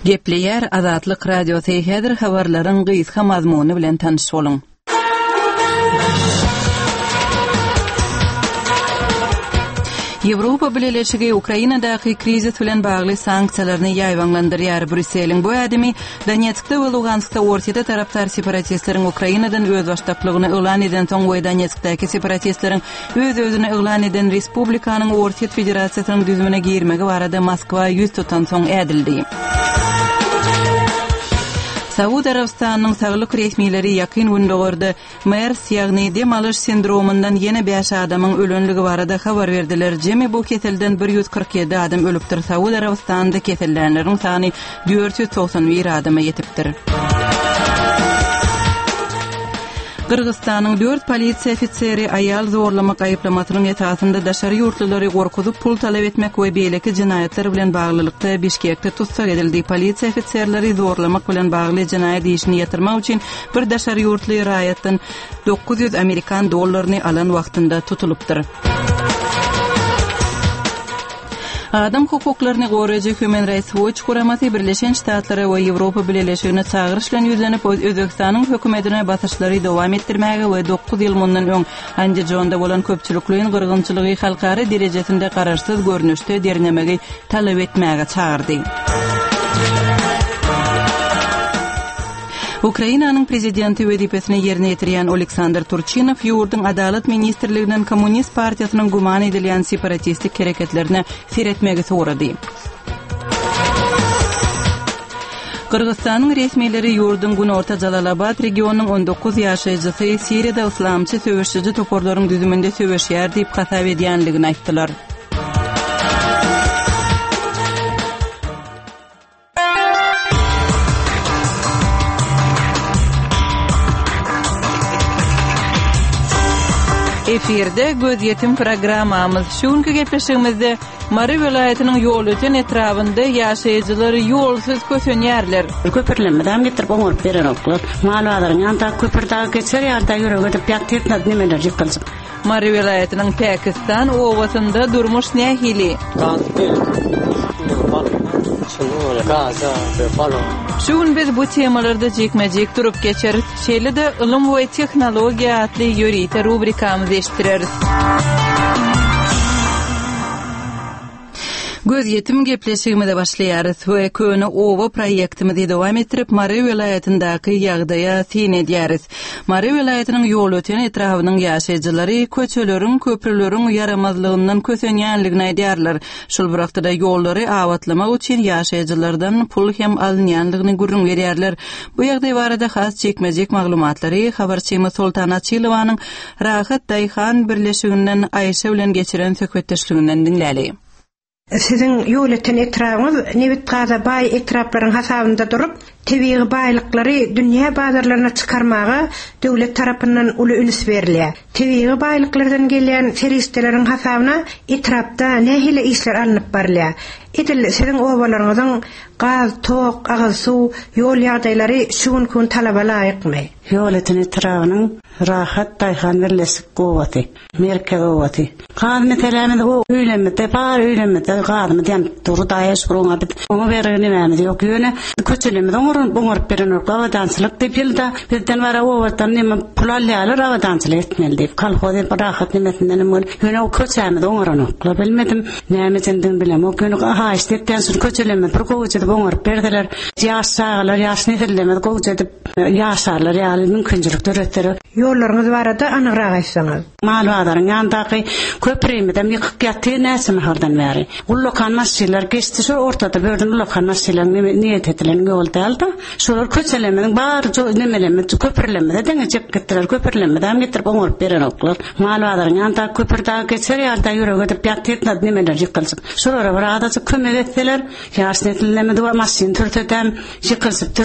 Gepleyer Azatlyk radiosyny häzir habarlaryň gysga mazmuny bilen tanış boluň. Ýewropa Birleşigi Ukrainadaky krizis bilen bagly sanksiýalaryny ýaýwanlandyrýar. Brüsseliň bu adamy Donetskda we Luganskda ortada taraptar separatistleriň Ukrainadan öz başdaşlygyny elan eden soň we Donetskdaky separatistleriň öz-özüne elan eden respublikanyň Orta Federasiýasynyň düzümine girmegi barada Moskwa ýüz tutan soň ädildi. Saud Arabistanyň saglyk resmiýetleri ýakyn gündөгörde MERS ýagny demalyş sindromundan ýene 5 adamyň ölenligi barada habar berdiler. Jemi bu keselden 147 adam ölüpdir. Saud Arabistanyňda kesellenleriň sany 491 adama ýetipdir. Kırgızstanyň 4 polisiýa ofiseri aýal zorlamak aýyplamasynyň esasynda daşary ýurtlulary gorkuzyp pul talap etmek we beýleki jinaýatlar bilen baglylykda Bişkekde tutsak edildi. Polisiýa ofisерleri zorlamak bilen bagly jinaýat işini ýatyrmak üçin bir daşary ýurtly raýatdan 900 Amerikan dollaryny alan wagtynda tutulupdyr. Adam hukuklaryny goraýjy Human Rights Watch guramasy Birleşen Ştatlary we Ýewropa Birleşigine çagyryş bilen ýüzlenip Özbekistanyň hökümetine basyşlary dowam etdirmäge we 9 ýyl mundan öň Andijonda bolan köpçülikliň gyrgynçylygy halkary derejesinde kararsyz görnüşde dernemegi talap etmäge çağırdy. Ukrainanyň prezidenti wezipesini ýerine ýetirýän Oleksandr Turchynov ýurduň adalet ministrliginden Kommunist partiýasynyň guman edilýän separatistik hereketlerine seretmegi sorady. Kırgızstanyň resmiýetleri ýurduň Günorta Jalalabad regionunyň 19 ýaşaýjysy Siriýada islamçy söwüşçi toporlaryň düzüminde söwüşýär diýip hasap edýänligini aýtdylar. Efirde göz yetim programmamız. Şuňky gepleşigimizde Mary welaýatynyň ýol öten etrafynda ýaşaýjylary ýolsuz kösenýärler. Köpürlemeden getirip oňurup beren oklar. Malwadaryň ýanynda köpürde geçer ýarda ýüregi ýatyrtnad nimeler ýykylsyp. Mary welaýatynyň Pakistan owasynda durmuş nähili. Şuň biz bu temalarda jekmejek durup geçeris. Şeýle-de ilm we tehnologiýa atly ýörite rubrikamyzy eşitdireriz. Göz yetim gepleşigimizde başlaýarys we köne owa proýektimizi dowam etdirip Mary welaýatyndaky ýagdaýa sen edýäris. Mary welaýatynyň ýol öten etrafynyň ýaşaýjylary köçeleriň, köprüleriň yaramazlygyndan kösenýänligini aýdýarlar. Şol wagtda ýollary awatlamak üçin ýaşaýjylardan pul hem alynýanlygyny gurrun berýärler. Bu ýagdaý barada has çekmejek maglumatlary habarçymyz Sultana Çylowanyň Rahat Daýhan birleşiginden Aýşe bilen geçiren söhbetdeşliginden dinläli. Sizin ýol öten etrawyňyz Nebit Gaza bay etraplaryň hasabynda durup, tebii baýlyklary dünýä bazarlaryna çykarmagy döwlet tarapyndan uly ülüs berilýär. Tebii baýlyklardan gelýän seristeleriň hasabyna etrapda nähili işler alınıp barylýar. Edil sizin owalaryňyzyň gaz, tok, agyz suw, ýol ýagdaýlary şuň gün talaba laýykmy? Ýol öten etrawynyň Rahat Daýhan birleşik gowaty, merkez gowaty. Gaz meselemi o öýlenmede, bar öýlenmede gazmy diýen durdaýa şuruňa bit. Oňa berýän näme ýok ýöne köçelemede oňurup beren gawadançylyk diýildi. Bizden wara owatan näme pul alýarlar gawadançylyk etmeli diýip kolhozy Rahat nimetinden ýöne o köçämede oňurup bilmedim näme jendin bilem. O gün haýstetden soň köçeleme bir gowjady oňurup berdiler. Ýaşsalar ýaşny edilmedi gowjady ýaşarlar ýaly mümkinçilik döretleri. Ýollaryňyz barada anygyrak aýtsaňyz. Malwadaryň ýandaky köprüýmeden ýykyp gatdy näsemi hardan bäri. Ullakan masjidler geçdi şu ortada böldün ullakan masjidler niýet edilen ýolda şolar köçelemeden bar nemeleme köprülemede deňe jep gitdiler köprülemeden getirip oňurup beren oklar. Malwadaryň ýanynda köprüde geçer ýarda ýüregi edip ýatyrtnad nemeler ýykylsyp. Şolara barada kömek etdiler. Ýaşny edilemedi we masjid türtedem ýykylsyp türsüp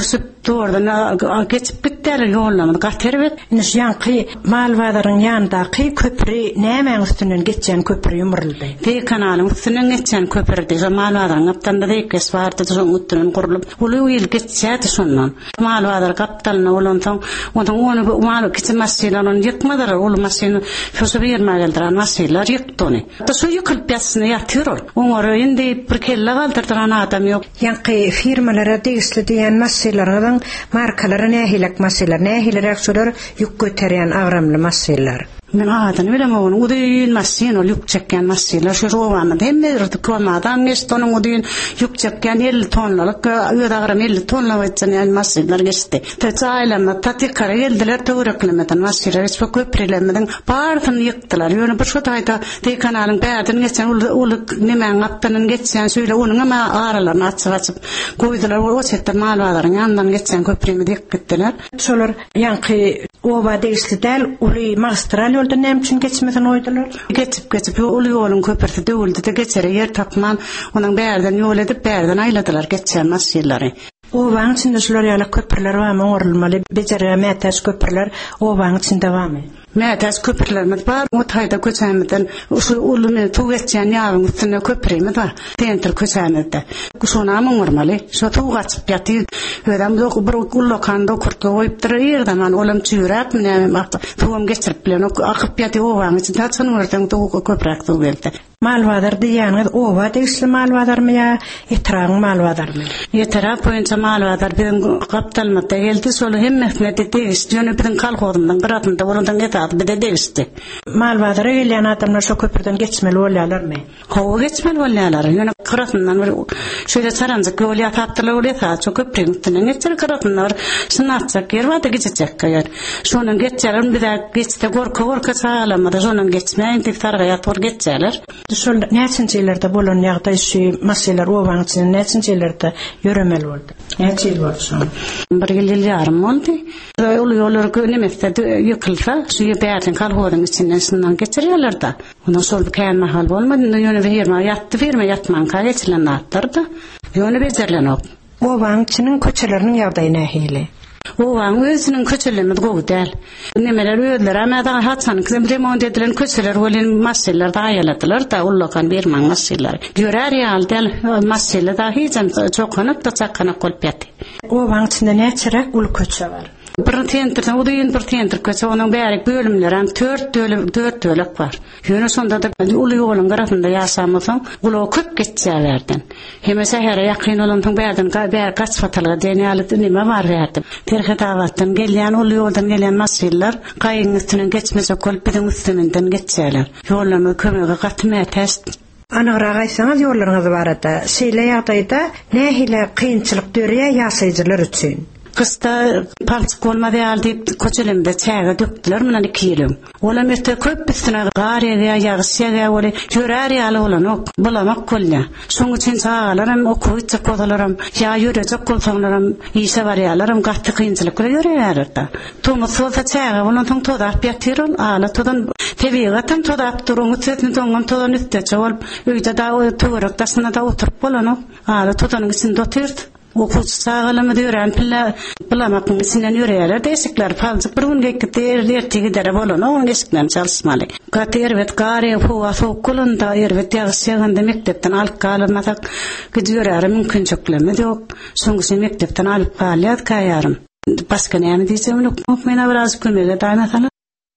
Doğrudan geçip gittiler yollamada gaterbet. Iniş yankı Malbadarın yanındaki köprü nämen üstünden geçen köprü yumuruldu. Te kanalın üstünden geçen köprüde Malbadarın kaptanında da ikes vardı son üstünden kurulup. Ulu yıl geçseydi sondan. Malbadar kaptanına olantan onu malu geçmezseler onu yıkmadılar. Ulu masini fısı vermeye geldiren masiler yıktı onu. Da su yıkılıp yatsına yatıyor. Onu indi bir kelle kaldırdıran adam yok. Yankı firmalara değişli diyen masilerden markalara nehilek masiler, nehilerek sular yük göteren avramlı masiler. Men adan bilemem onu uduyun masin ol yükçekken masiler şu rovanı demir tıklamadan geçtonun uduyun yükçekken 50 tonlalık ödağıram 50 tonla geçen masiler geçti. Teçaylama tatikara geldiler töreklemeden masiler hiç köprülemeden bağırtını yıktılar. Yönü bir şu tayda de kanalın bärdin geçen uluk nemen aptanın geçen söyle onun ama aralarını açıp koydular. O çektir Malbadarın yanından geçen köprüyü yıktılar. Solar yankı ova değişli del uli magistral yolda nemçin geçmeden oydular. Geçip ulu yolun köprüsü dövüldü de geçeri yer tapman onun bärden yol edip bärden ayladılar geçen masileri. Ovanın içinde şular yala köprüler var mı orulmalı, beceri metas köprüler ovanın içinde var mı? Metas köprülerimiz var, o tayda köçemeden ulu tuğ geçen yavın üstüne köprüyümüz var, tentir köçemizde. Şuna mı ormalı, şu tuğ açıp yatıyor, ödem bir ullokanda kurtlu oyuptırır yerden, olam çürek mi ne baktı, tuğum geçirip bilen, akıp yatıyor ovanın içinde, atsan ortadan tuğ köprek tuğ geldi. Malbadar diýäňiz owa değişli Malbadar mı ya, etraň Malbadar mı? Etraf boýunça Malbadar bizim kaptalmada geldi, şolu hemmesine değişti, ýöne bizim kalkodumdan gıratında olandan getadı, bir de değişti. Malbadar'a gelen adamlar şu köprüden geçmeli bolýarlar mı? Hava geçmeli bolýarlar, ýöne gıratından şöyle saranjak bolýar tapdylar, bolýar, şu köprüň üstünden geçer gıratından sınatjak yer var da geçecek yer. Şonun geçerin bir de geçti gorka sağlamada, şonun geçmeýän tiftarga ýatyr geçerler. Şol näçinçilerde bolan ýagdaý şu masalalar owaň içinde näçinçilerde ýöremeli boldy. Näçe ýyl boldy şol? Bir ýyl ýarym boldy. Ulu ýollar könemekde ýykylsa, şu bärdin kalhodyň içinden sından geçirýärler da. Ondan sol bir kän mahal bolmady, ýöne firma ýatman ka geçilen atdyrdy. Ýöne bejerlenip. Owaň içiniň köçeleriniň ýagdaýy nähili? Owaň özüniň köçelerimiz gowdal. Nemeler öýler, ama da hatsan kim remont edilen köçeler bolan masalalar da aýaladylar da ullakan bermän masalalar. Görer ýaldal masala da hiç çokanyp da çakanyp bolup ýatdy. Owaň içinde näçerek ul köçe bar? Bir tentir, o da ýön bir tentir köçe, onun bärik bölümleri hem 4 dölek var. Ýöne sonda da ulu ýolun garasynda ýaşamasaň, ulu köp geçýärlerden. Hemese her ýakyn olandyň bärden bär gaç fatalga denýäli nime bar berdim. Terhe dawatdan gelýän ulu ýoldan gelýän masylar gaýyň üstünden geçmese kolpeden üstünden geçýärler. Ýollamy kömege gatma test. Anagyraga aýsaňyz ýollaryňyz barada, şeýle ýagdaýda nähile kynçylyk dörýär ýaşaýjylar üçin? Kısta palçık olmadı alıp koçelimde çayga döktüler menen 2 ýyl. Olam ete köp üstüne garyga ýagyşyga bole jörer ýaly bolan ok bulamak bolýar. Şoň üçin çağalaram okuýjak kodalaram ýa ýörejek bolsaňlaram ýyşa barýarlaram gatty kynçylyklar ýörýärler. Tomus bolsa çayga bolan toň todap ýatyr ala todan tebigatam todap duruň üçin toňam todan üstde çawal öýde da töwerek dasyna da oturup bolan ala todanyň içinde otyrdy. Okul sağlama diýären bulamakyn içinden ýörýärler, desikler palçyk bir gün ertigi dere bolan, oň esikden çalysmaly. Gater gary howa sokulunda erwet ýagyşyganda mektepden alyp galmasak gidiýär, mümkinçiklemi ýok. Soňky mektepden alyp galýar kaýarym. Başga näme diýsem, mena biraz kömege daýnasalar.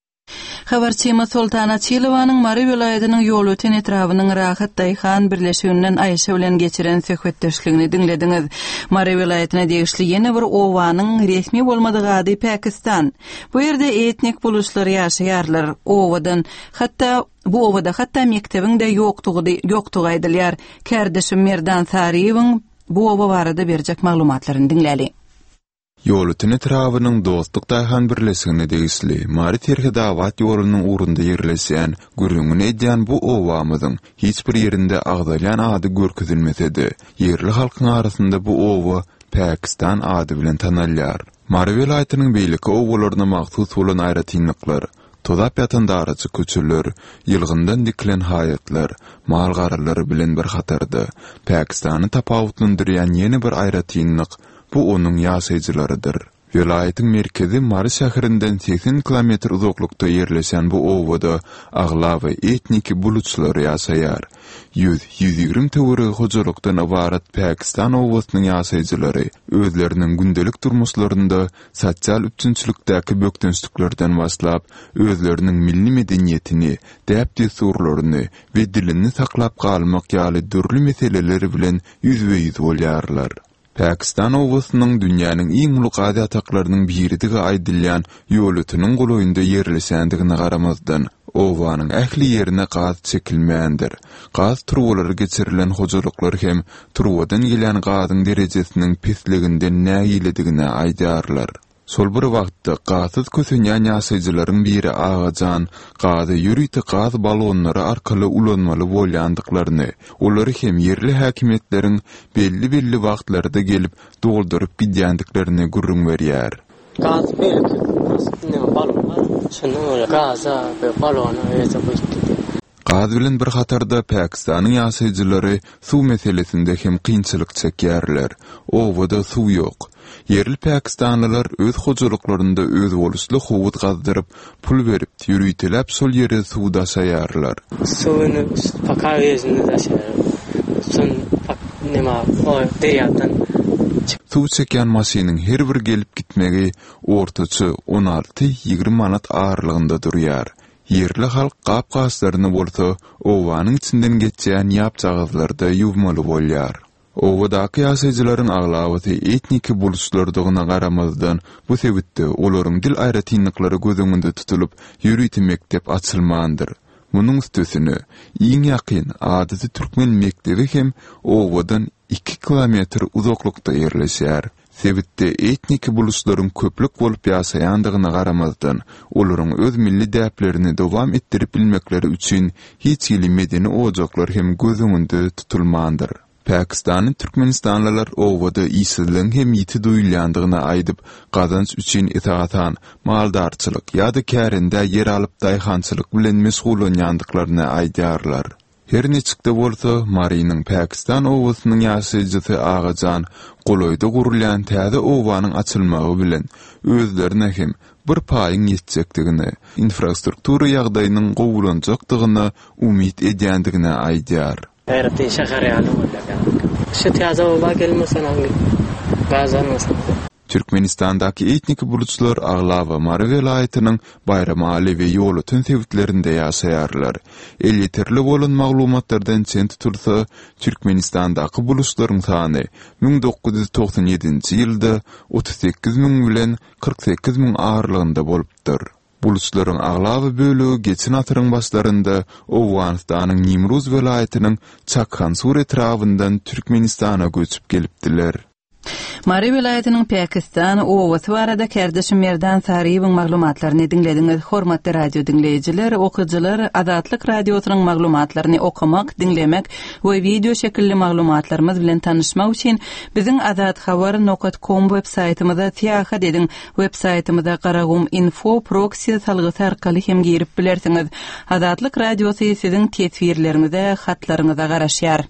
Habarçyma Sultana Çylowanyň Mary welaýatynyň ýol öten etrawynyň Rahat Daýhan birleşigininden Aýşe bilen geçiren söhbetdeşligini dinlediňiz. Mary welaýatyna degişli ýene bir owanyň resmi bolmadygy ady Pakistan. Bu ýerde etnik buluşlar ýaşaýarlar. Bu owada hatda mektebiň de ýoktugy aýdylýar. Kardeşim Merdan Sariýewiň bu owa barada berjek maglumatlaryny dinläli. Ýolutyn etrawynyň dostluk daýhan birleşigine degisli Mary terhe dawat ýolunyň urunda ýerleşýän gürrüňini edýän bu owamyzyň hiç bir ýerinde agdalýan ady görkezilmesedi. Ýerli halkyň arasynda bu owa Pakistan ady bilen tanalýar. Mary welaýatynyň beýleki owalaryna magsus bolan aýratynlyklar, todap ýatan daraçy köçüler, ýylgyndan dikilen haýatlar, mal garalary bilen bir hatardy. Pakistany tapawutlandyrýan ýene bir aýratynlyk bu onun ýaşaýjylarydyr. Vilayetin merkezi Mary şäherinden 80 kilometr uzaklykda ýerleşen bu owada aglawy etniki bulutçylar ýaşaýar. 100-120 töwere hojalykdan ibarat Pakistan owasynyň ýaşaýjylary özleriniň gündelik durmuşlarynda sosial üçinçilikdäki bökdensliklerden baslap özleriniň milli medeniýetini, däp-desurlaryny we dilini saklap galmak ýaly dürli meseleleri bilen ýüzbe-ýüz bolýarlar. Pakistan owasynyň dünýäniň iň uluk adatyklarynyň biridige aýdylýan ýolutynyň goloýunda ýerleşendigine garamazdan owanyň ähli ýerine gaz çekilmändir. Gaz turwalary geçirilen hojalyklar hem turwadan gelen gazyň derejesiniň pisliginden näýiledigine aýdarlar. Sol bir wagtda gazyz kösenýän ýaşaýjylaryň biri Agajan gazy ýürüýti gaz balonlary arkaly ulanmaly bolýandyklaryny, olary hem ýerli häkimetleriň belli wagtlarda gelip dolduryp gidýändiklerini gurrun berýär. Gaz belki balonlar, şunu gaza ve balona ýetip Gaz bilen bir hatarda Pakistanyň ýaşaýjylary suw meselesinde hem kynçylyk çekýärler. Owada suw ýok. Yerli Pakistanlılar öz hojalyklarynda öz bolusly howut gazdyryp pul berip ýürüýtilip sol ýere suw daşaýarlar. Suwuny pakawyjyny daşaýar. Son nima o derýatdan suw çeken maşynyň her bir gelip gitmegi ortaçy 16-20 manat ağırlygynda durýar. Yerli halk gap-gaslaryny bolsa owanyň içinden geçýän ýapjagazlarda ýuwmaly bolýar. Owadaky ýaşaýjylaryň aglawaty etniki buluşlardygyna garamazdan bu sebitde olaryň dil aýratynlyklary gözüňde tutulup ýürüýti mektep açylmandyr. Munyň üstesine iň ýakyn adaty türkmen mektebi hem owadan 2 kilometr uzaklykda ýerleşýär. Sebitde etniki buluşlaryň köplük bolup ýaşaýandygyna garamazdan olaryň öz milli däplerini dowam etdirip bilmekleri üçin hiç ýyly medeni ojaklar hem gözüňde tutulmandyr. Pakistanyň Türkmenistanlylar owada ýyslyň hem ýiti duýulýandygyna aýdyp, gazanç üçin itaatan, maldarçylyk ýa-da kärinde yer alyp daýhançylyk bilen meşgulanýandyklaryny aýdarlar. Her neçikde bolsa, Marynyň Pakistan owasynyň ýaşaýjysy Agajan goloýda gurulýan täze owanyň açylmagy bilen özlerine hem bir paýyň ýetjekdigini, infrastruktura ýagdaýynyň gowulanjakdygyna umyt edýändigine aýdýar. Hayratın şehri halı olacak. Şu tiyaza oba gelmesin hangi gazanmasın. Türkmenistandaky etnik bulutçylar Aglawa Mary welaýatynyň Bayramaly we Ýolutyn sebitlerinde ýaşaýarlar. Eliterli bolan maglumatlardan çen tutulsa, Türkmenistandaky bulutçylaryň sany 1997-nji ýylda 38 000 bilen 48 000 ağırlygynda bolupdyr. Bulutçylaryň aglawy bölegi geçen atyryň başlarında Owganystanyň Nimruz welaýatynyň Çakhansur etrafyndan Türkmenistana göçüp gelipdiler. Mary welaýatynyň Pakistan owasy barada kardeşim Merdan Sariýewiň maglumatlaryny dinlediňiz. Hormatly radio dinleýijiler, okujylar, Azatlyk radiosynyň maglumatlaryny okumak, dinlemek we video şekilli maglumatlarymyz bilen tanışmak üçin biziň azathabar.com websaýtymyza tiýahat ediň. Websaýtymyza Qaragum info proxy salgysy arkaly hem girip bilersiňiz. Azatlyk radiosy siziň tesbirleriňize, hatlaryňyza garaşýar.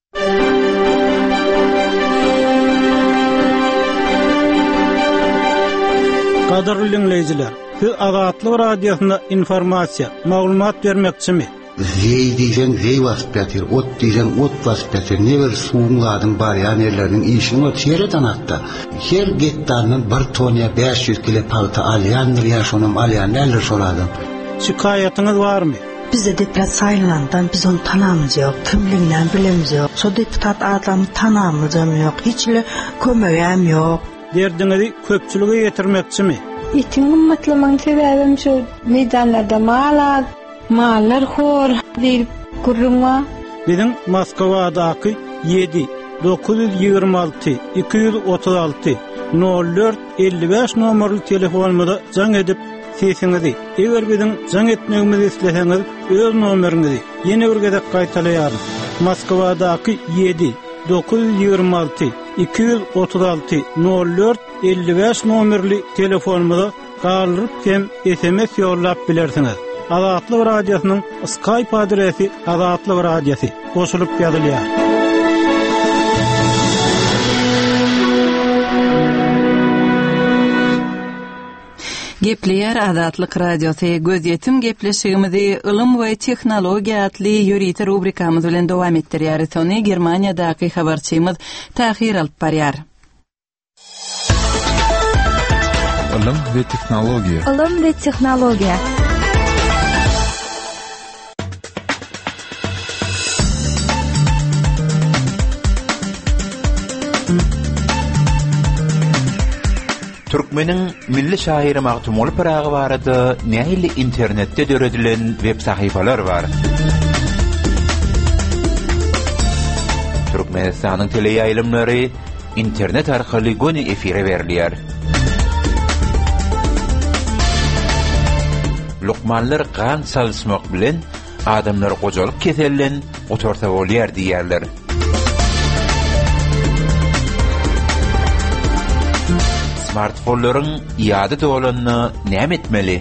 Qadarly dinleyijiler, siz Azatlyk radiosyna informasiýa, maglumat bermekçimi? Hey diýen hey wasyp ýatyr, ot diýen ot wasyp ýatyr. Neber suwladyň bar ýanerleriň işini çeýreden atda. Her getdanyň 1 tonna 500 kilo palta alýandyr, ýaşonam alýanlar şoladym. Şikayatyňyz barmy? Bizde deputat saylanandan biz onu tanamyz ýok, kimliginden bilemiz ýok. So deputat adamy tanamyz ýok, hiçle kömegem ýok. Derdiňizi köpçülüge ýetirmekçimi? Itiň gymmatlymaň sebäbim şu meydanlarda mallar hor diýip gurrunma. Biziň Moskwadaky 7 926 236 04 55 nomerli telefonumda jaň edip sesiňizi. Eger biziň jaň etmegimizi isleseňiz, öz nomeriňizi ýene bir gezek gaýtalaýarys. Moskwadaky 7 926 236 04 55 nomerli telefonumda galyp hem SMS ýollap bilersiňiz. Azatlyk radiosynyň Skype adresi Azatlyk radiosy goşulyp ýazylýar. Gepleyer Adatlyk Radiosu gözyetim gepleşigimizi ilm we tehnologiya atly ýörüýte rubrikamyz bilen dowam etdirýär. Sony Germaniýadaky habarçymyz Tahir alyp barýar. Ilm we tehnologiya. Ilm we tehnologiya. Türkmenin milli şairi Magtumul Pırağı barada nähili internetde döredilen web sahifalar var. Türkmenistanyň teleýaýlymlary internet arkaly goni efire berilýär. Lokmanlar gan salsmak bilen adamlar gojalyk kesellen otorta bolýar diýerler. Smartfonlaryň ýady dolanyny näme etmeli?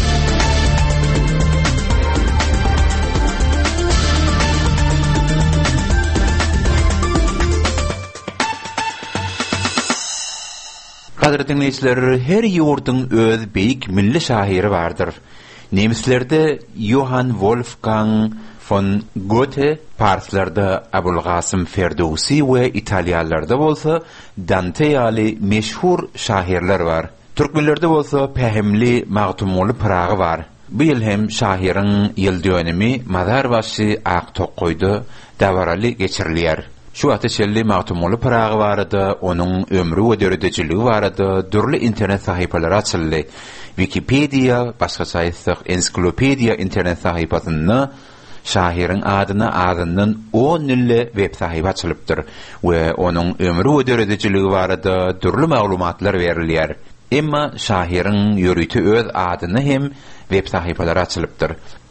Kadri dinleýijiler, her ýurdyň öz beýik milli şahyry bardyr. Nemislerde Johann Wolfgang von Goethe, Parslarda Abulgasym Ferdowsi we Italiýalarda bolsa Dante ýaly meşhur şahirler bar. Türkmenlerde bolsa Pähemli Magtumul Pırağı bar. Bu ýyl hem şahiryň ýyl dönemi Mazarbaşy Aqtoqoýda dawaraly geçirilýär. Şu ateşelli Magtumul Pırağı barada onun ömrü we döredejiligi barada dürli internet sahipaları açyldy. Wikipedia, başga aýtsak ensiklopediýa internet sahipasyna şahirin adyna adından 10 nille web sahibi açılıpdyr we onun ömrü we döredejiligi barada dürli maglumatlar berilýär. Emma şahirin ýörüýti öz adyny hem web sahipalary açılıpdyr.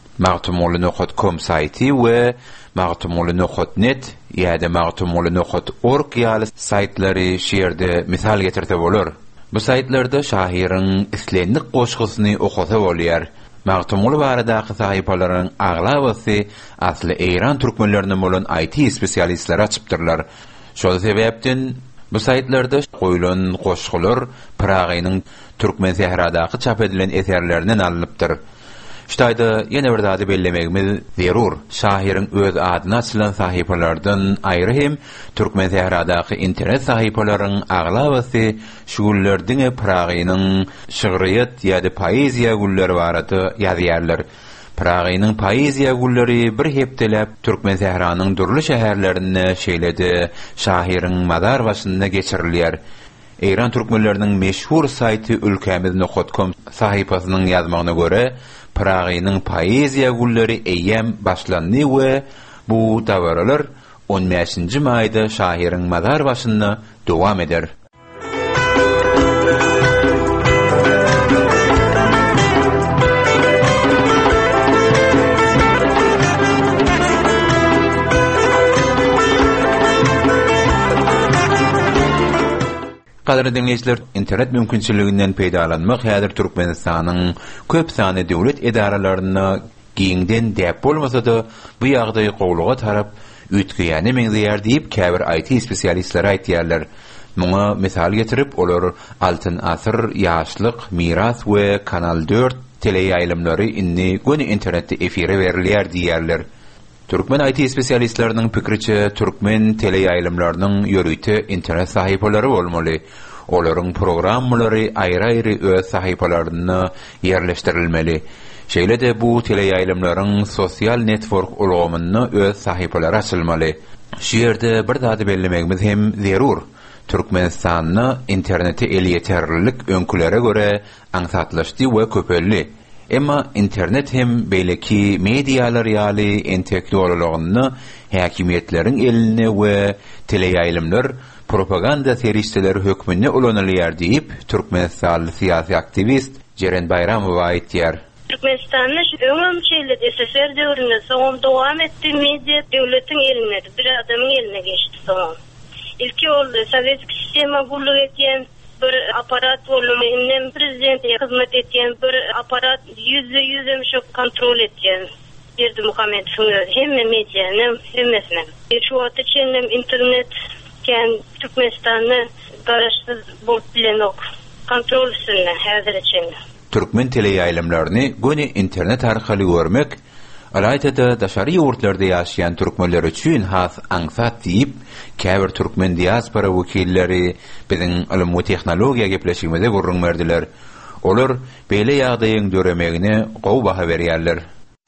Magtumul.com saýty we Magtumul.net ýa-da Magtumul.org ýaly saýtlary şeýerde misal getirse bolar. Bu saýtlarda şahirin islenlik goşgusyny okasa bolýar. Magtumul baradaky sahipalaryň aglabasy asly Eýran türkmenleriniň bolan IT spesialistleri açypdyrlar. Şol sebäpden bu saýtlarda goýulan goşgular Pragynyň türkmen sehradaky çap edilen eserlerinden alınıpdyr. Ştaýda ýene bir zady bellemegimiz zerur. Şahirin öz adyna açylan sahipalardan aýry hem türkmen sehradaky internet sahipalaryň aglabasy şugullardyň Pragynyň şygyryýat ýa-da poeziýa gulları barada ýazýarlar. Pragynyň poeziýa gullary bir hepdelep türkmen sehranyň durly şäherlerine şeýledi. Şahirin Mazarbaşyna geçirilýär. Eýran türkmenleriniň meşhur saýty ülkemiz.com sahipasynyň ýazmagyna görä Pragynyň poeziýa gullary eýem başlandy we bu dawralar 15-nji maýda şahirin Mazarbaşyna dowam eder. Kadri dinleyijiler, internet mümkinçiliginden peýdalanmak häzir Türkmenistanyň köp sany döwlet edaralaryna giňden däp bolmasa-da bu ýagdaý gowluga tarap üýtgeýäni meňzeýär diýip käbir IT spesialistleri aýtýarlar. Muňa misal getirip olar Altyn asyr, ýaşlyk, miras we Kanal 4 teleýaýlymlary inni goni internetde efire berilýär diýerler. Türkmen IT spesialistlerinin pikriçe Türkmen teleýaýlymlarynyň ýörüýte internet sahipalary bolmaly. Olaryň programmary aýry-aýry öz sahipalaryna ýerleşdirilmeli. Şeýle-de bu teleýaýlymlaryň sosial network ulgamyny öz sahipalary açylmaly. Şu ýerde bir zady bellemegimiz hem zerur. Türkmenistanyň interneti el ýeterlilik öňkülere göre aňsatlaşdy we köpelli. Emma internet hem beýleki medialar ýaly enteknologiýalyny häkimiýetleriň eline we teleýaýlymlar propaganda serişçileri hökmünde ulanılýar diýip Türkmenistan siyasi aktivist Jeren Bayramow aýtýar. Türkmenistan'ın öňüm çeýledi SSR döwründe soňam dowam etdi media döwletiň eline, bir adamyň eline geçdi soňam. İlki oldu Sowetski sistema gurluk etýän bir aparat bolmaly, hem prezidente hyzmat etýän bir aparat %100 şu kontrol etýän. Berdi Muhammedow hemme mediany hemmesine. Şu wagtda çenlem internet ken Türkmenistanyň garaşsyz bolup bilen ok kontrol üstünde häzir için. türkmen teleýaýlamlaryny göni internet arkaly görmek, alayda daşary ýurtlarda ýaşaýan türkmenler üçin has aňsat diýip, käbir türkmen diaspora wekilleri biziň ilim we tehnologiýa gepleşigimizde gurrun berdiler. Olar beýle ýagdaýyň döremegine gowy baha berýärler.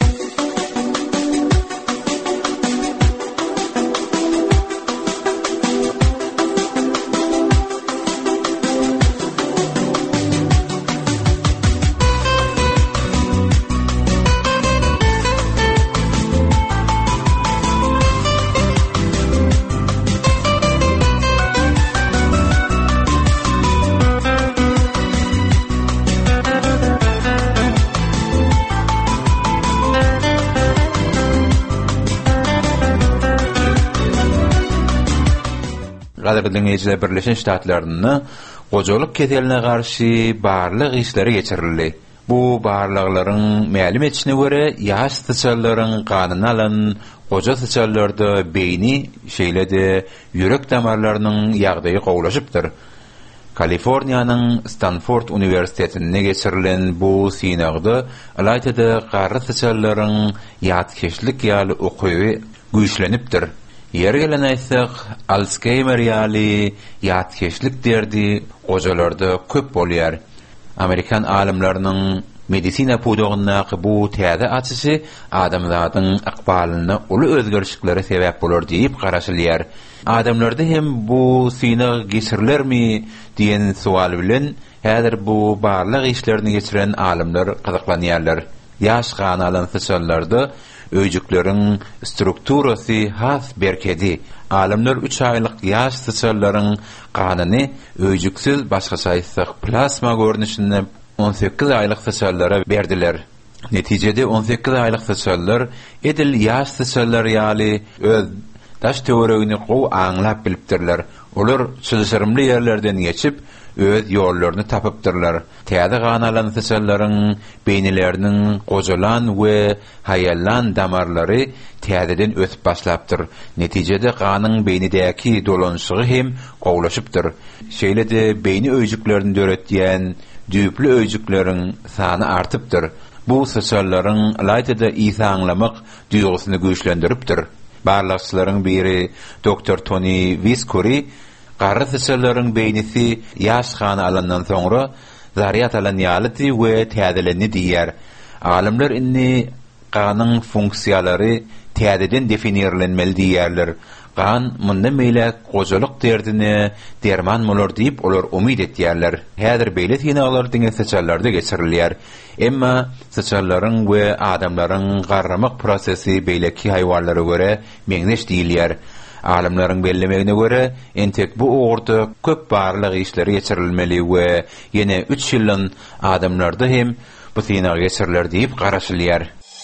Gaderdiňizle Birleşen Ştatlaryny gojalyk keseline garşy barlyk işleri geçirildi. Bu barlyklaryň mälim etişine göre ýaş syçallaryň ganyny alan goja syçallarda beýni şeýlede ýürek damarlarynyň ýagdaýy gowlaşypdyr. Kaliforniýanyň Stanford Uniwersitetinde geçirilen bu synagda alayda garry syçallaryň ýatkeşlik ýaly okuwy güýçlenipdir. Yer gelen aýtsak, Alzheimer ýaly ýatkeşlik derdi gojalarda köp bolýar. Amerikan alimläriniň medisina pudogyna bu täze açysy adamlaryň akbalyna uly özgerişliklere sebäp bolar diýip garaşylýar. Adamlarda hem bu synag geçirilermi diýen sual bilen häzir bu barlyk işlerini geçiren alimler gyzyklanýarlar. Ýaş gany alan syçallarda öýjükleriň strukturasy has berkedi. Alimler 3 aýlyk ýaş syçallaryň ganyny öýjüksiz başgaça aýtsak plasma görnüşinde 18 aýlyk syçallara berdiler. Netijede 18 aýlyk syçallar edil ýaş syçallar ýaly öz daş teoriýasyny gowy aňlap bilipdirler. Olar çyzgyrymly ýerlerden geçip öz ýollaryny tapypdyrlar. Täze ganalan syçallaryň beýnileriniň gojalan we haýallan damarlary täzeden ösüp başlapdyr. Netijede ganyň beýnidäki dolanşygy hem gowlaşypdyr. Şeýlede beýni öýjüklerini döretýän düýpli öýjükleriň sany artypdyr. Bu syçallaryň alayda ýa aňlamak duýgusyny güýçlendiripdir. Barlykçylaryň biri Dr. Tony Viscuri garry syçallaryň beýnisi ýaş gany alandan soňra zaryat alan ýalyty we täzelenni diýär. Alimler inni ganyň funksiýalary täzeden definiýerlenmeli diýerler. Gan munda meýle gojalyk derdini derman bolar diýip olar umyt etýärler. Häzir beýle synaglar diňe syçallarda geçirilýär. Emma syçallaryň we adamlaryň garramak prosesi beýleki haýwanlara göre meňneş diýilýär. Alimleriň bellemegine göre entek bu ogurda köp barlyk işleri geçirilmeli we ýene 3 ýyldan adamlarda hem bu synag geçiriler diýip garaşylýar.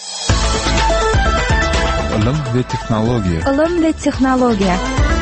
Ilim ve teknologiya. Ilim ve teknologiya.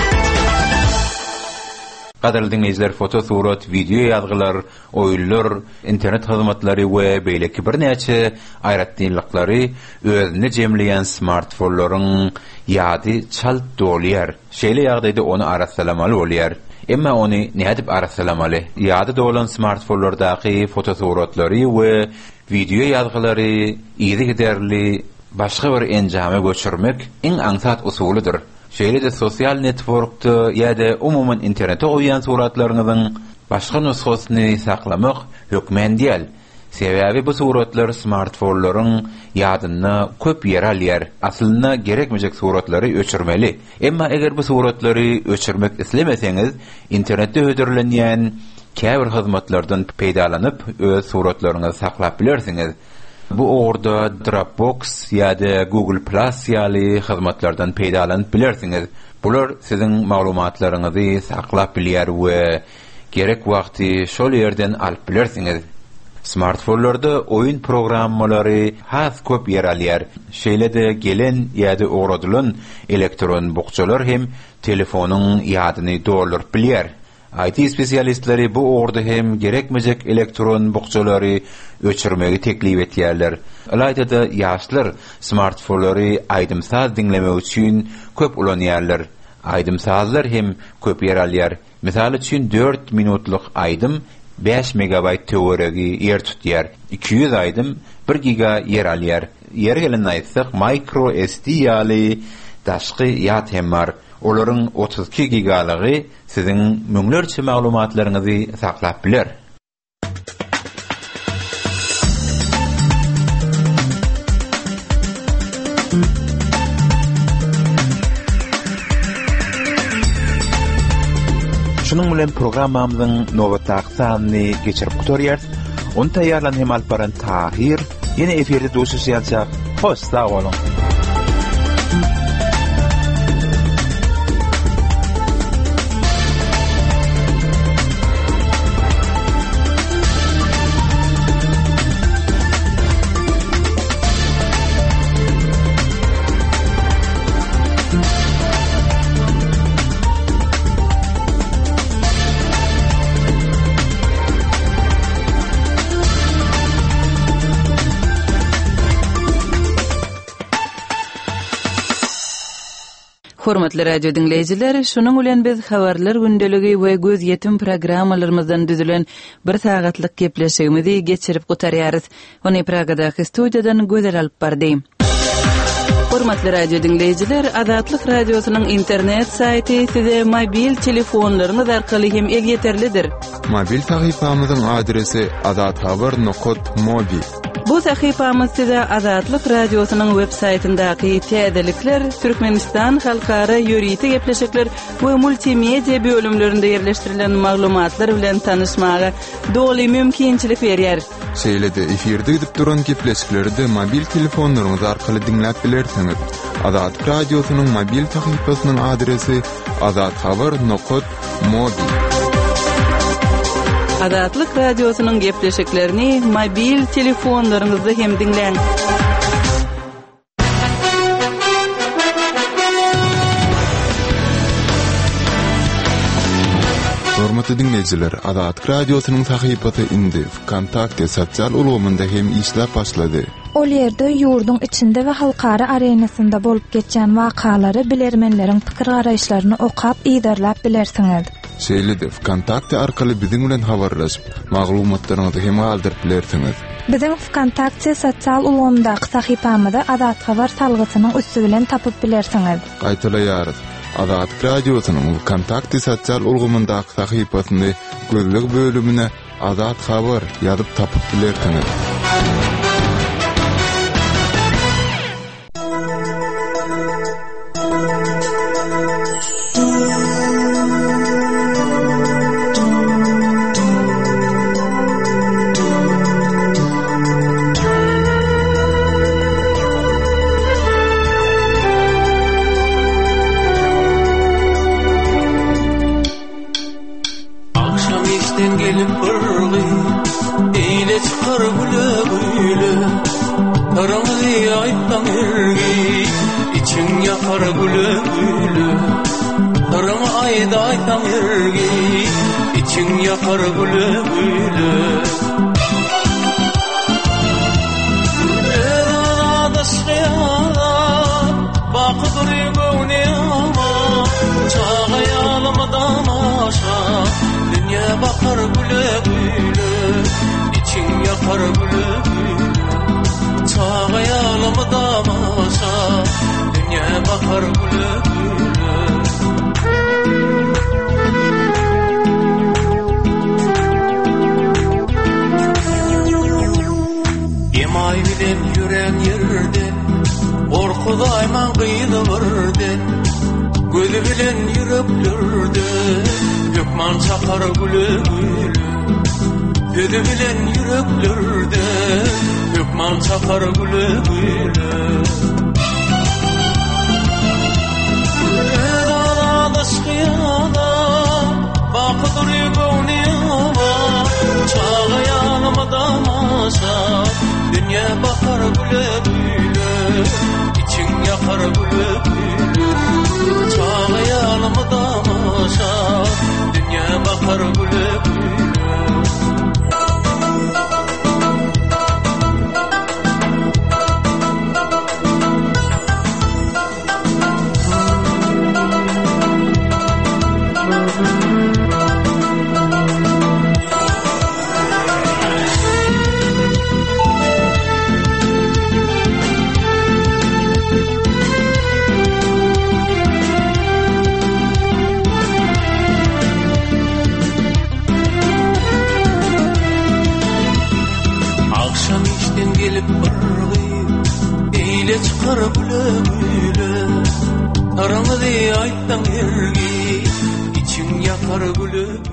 Gaderlediň izler foto, surat, video ýazgylar, oýullar, internet hyzmatlary we beýleki birnäçe aýratdynlyklary özüne jemleýän smartfonlaryň ýady çalt dolýar. Şeýle ýagdaýda onu arasalamaly bolýar. Emma onu nädip arasalamaly? Ýady dolan smartfonlardaky foto, suratlary we video ýazgylary ýygy giderli başga bir enjame göçürmek iň aňsat usulydyr. Şeýle de sosial networkda ýa-da umumyň internete goýan suratlaryňyzyň başga nusgasyny saklamak hökmen diýil. Sebäbi bu suratlar smartfonlaryň ýadyna köp ýer alýar. Aslynda gerekmejek suratlary öçürmeli. Emma eger bu suratlary öçürmek islemeseňiz, internetde hödürlenýän käbir hyzmatlardan peýdalanyp öz suratlaryňyzy saklap bilersiňiz. Bu orada Dropbox ýa-da Google Plus ýaly hyzmatlardan peýdalanyp bilersiňiz. Bular siziň maglumatlaryňyzy saklap bilýär we gerek wagty şol ýerden alyp bilersiňiz. Smartfonlarda oyun programmalary has köp yer alýar. Şeýlede gelen ýa-da ogradylan elektron bukçalar hem telefonyň ýadyny dolduryp bilýär. IT spesialistleri bu orada hem gerekmejek elektron bukçalary öçürmegi teklip etýärler. Alayda ýaşlar smartfonlary aýdymsaz dinlemek üçin köp ulanýarlar. Aýdymsazlar hem köp yer alýar. Misal üçin 4 minutlyk aýdym 5 megabayt töweregi yer tutýar. 200 aýdym 1 giga yer alýar. Yer gelen aýtsak micro SD ýaly daşky ýat hem bar. Olaryň 32 gigalygy siziň müňlerçe maglumatlaryňyzy saklap biler. Şunun bilen programmamyzyň nowatly sanyny geçirip gutarýar. Onu taýýarlan hem alparan Tahir ýene eferde duşuşýançak. Hoş sag bolun. Hormatly radio dinleyijiler, şunun bilen biz habarlar gündeligi we göz yetim programmalarymyzdan düzülen bir sagatlyk gepleşigimizi geçirip gutarýarys. Ony Pragadaky studiýadan gözel alyp bardym. Hormatly radio dinleyijiler, Azatlyk radiosynyň internet saýty size mobil telefonlaryňyz arkaly hem el yeterlidir. Mobil sahypamyzyň adresi azathabar.mobi. Bu sahypamyz size Azatlyk radiosynyň web saýtyndaky täzelikler, Türkmenistan halkara ýöriti gepleşikler we multimedia bölümlerinde ýerleşdirilen maglumatlar bilen tanışmaga doly mümkinçilik berýär. Şeýlede eferde gidip duran gepleşikleri mobil telefonlaryňyz arkaly dinläp bilersiňiz. Azatlyk radiosynyň mobil sahypasynyň adresi azathabar.mobi. Azatlyk radiosynyň gepleşiklerini mobil telefonlaryňyzda hem dinleň. Hormatly dinleyijiler, Azatlyk radiosynyň sahypasy indi Kontakte sosial ulgamynda hem işläp başlady. Ol ýerde ýurdun içinde we halkara arenasynda bolup geçen wakalary bilermenleriň pikir garaýşlaryny okap ýerläp bilersiňiz. Şeýlede Kontakte arkaly biziň bilen habarlaşyp, maglumatlaryňyzy hem aldyryp bilersiňiz. Biziň Kontakte sosial ulgamyndaky sahypamyzda Azat habar salgysynyň üstü bilen tapyp bilersiňiz. Gaýtalaýarys. Azatlyk radiosynyň Kontakte sosial ulgamyndaky sahypasyny gözlük bölümine Azat habar ýazyp tapyp bilersiňiz. çıkar güle Aramı diye ayttan elgi İçin yakar güle